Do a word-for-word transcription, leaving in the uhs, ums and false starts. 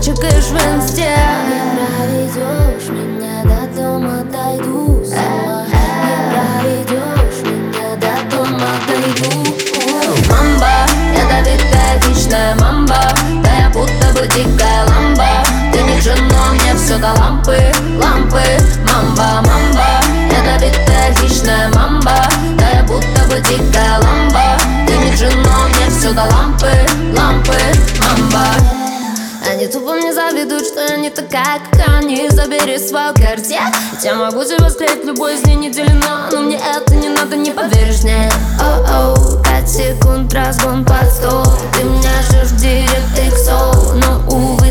чекаешь в инсте. Не проведешь меня до дома, дойду сама. Не проведешь меня до дома, дойду. Мамба, ядовитая хищная мамба, да я будто бы дикая ламба. Ты не жена, мне все до лампы, лампы. Мамба, мамба, ядовитая хищная мамба, да я будто бы дикая ламба. Ты не жена, мне все до лампы, лампы. Мамба. Они тупо мне завидуют, что я не такая, как они. Забери свою картину, я могу тебя склеить любой из них неделено. Но мне это не надо, не поверишь мне. Оу-оу, пять секунд, разгон под стол. Ты меня ждешь в директ икс о, но увы.